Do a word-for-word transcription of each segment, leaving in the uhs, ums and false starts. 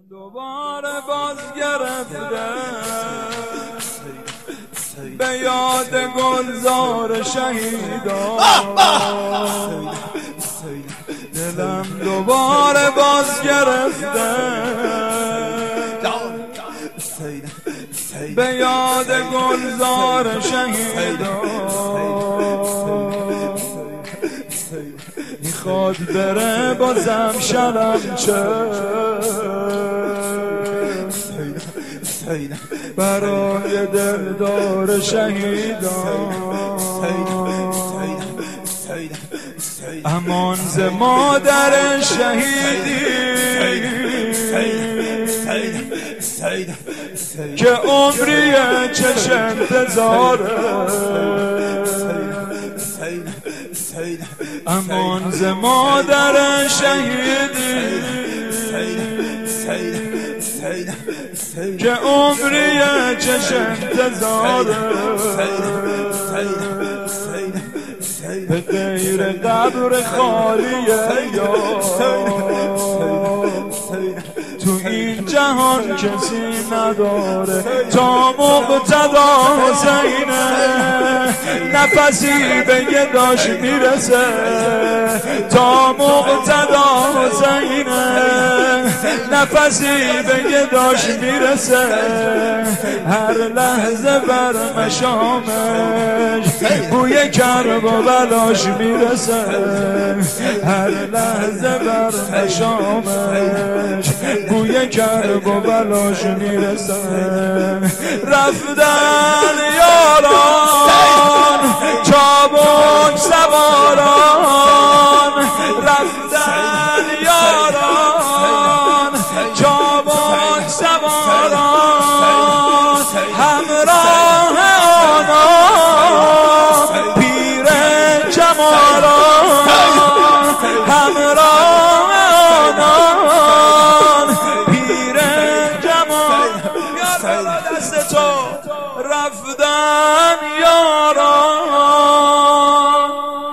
دوباره باز گرفته به یاد گلزار شهیدان، دلم دوباره باز گرفته به یاد گلزار شهیدان، میخواد بره بازم شرم چه برای دلدار شهیدان. امان ز مادر شهیدی که عمری چش انتظاره، امان ز مادر شهیدی که عمری چش انتظاره، به غیر قبر خالیه یا تو این جهان کسی نداره تا مقتدا حسینه، نفسی به یه داش میرسه تا مقتدا حسینه، نفسی به یه داش میرسه، هر لحظه بر مشامش بوی کرب و بلاش میرسه، هر لحظه بر مشامش بوی کرب و بلاش میرسه. رفتن یاران چابک سواران، رفتن یاران چابک سواران، همراه آنان پیر جمالان، همراه آنان پیر جمال. بیار بالا دست تو. رفتن یاران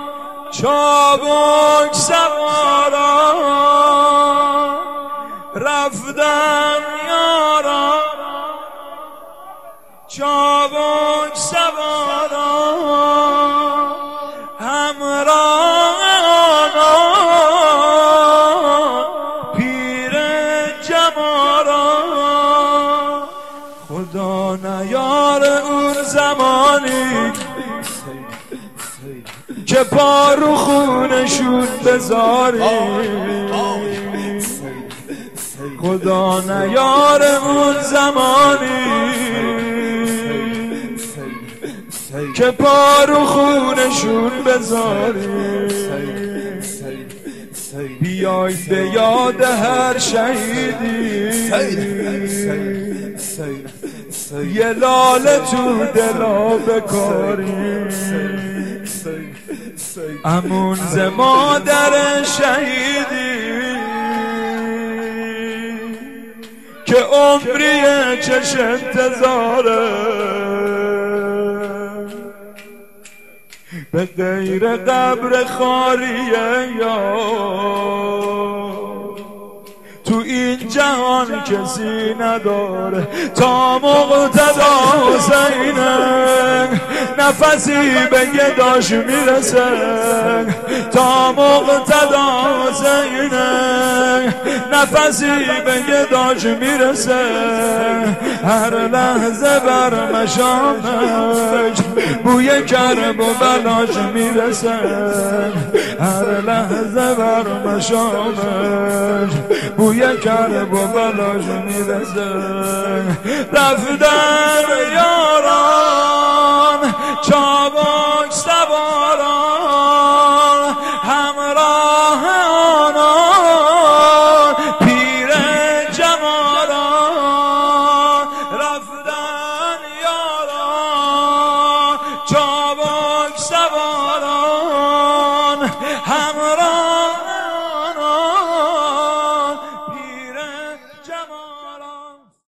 چابک سواران، رفتن یاران چابک سواران، همراه آنان پیر جمالان. خدا نیار اون زمانی که پا رو خونشون بذاری، خدا نیار اون زمانی که پا رو خونشون بذاری، بیای به یاد هر شهیدی یه لاله تو دلا بکاری، امون ز مادر شهیدی که عمری چش انتظاره، به غیر قبر خالیه یا تو این جهان کسی نداره تا مقتدا حسینه، نفسی به یه داش میرسه تا مقتدا حسینه، نفسی به یه داش میرسه، هر لحظه بر مشامش بوی کرب و بلاش میرسه، هر لحظه بر مشامش بوی کرب و بلاش میرسه. رفتن یاران چابک سواران، همراه آنان پیر جمالان، رفتن یاران چابک سواران،